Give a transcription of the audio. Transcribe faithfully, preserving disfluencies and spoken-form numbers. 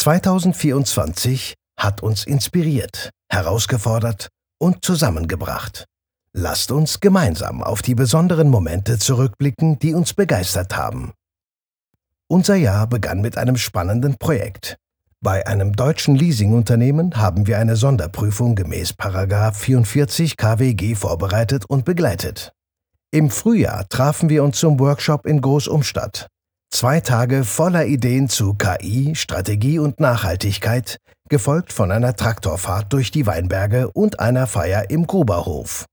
zweitausendvierundzwanzig hat uns inspiriert, herausgefordert und zusammengebracht. Lasst uns gemeinsam auf die besonderen Momente zurückblicken, die uns begeistert haben. Unser Jahr begann mit einem spannenden Projekt. Bei einem deutschen Leasingunternehmen haben wir eine Sonderprüfung gemäß Paragraph vierundvierzig K W G vorbereitet und begleitet. Im Frühjahr trafen wir uns zum Workshop in Großumstadt. Zwei Tage voller Ideen zu K I, Strategie und Nachhaltigkeit, gefolgt von einer Traktorfahrt durch die Weinberge und einer Feier im Gruberhof.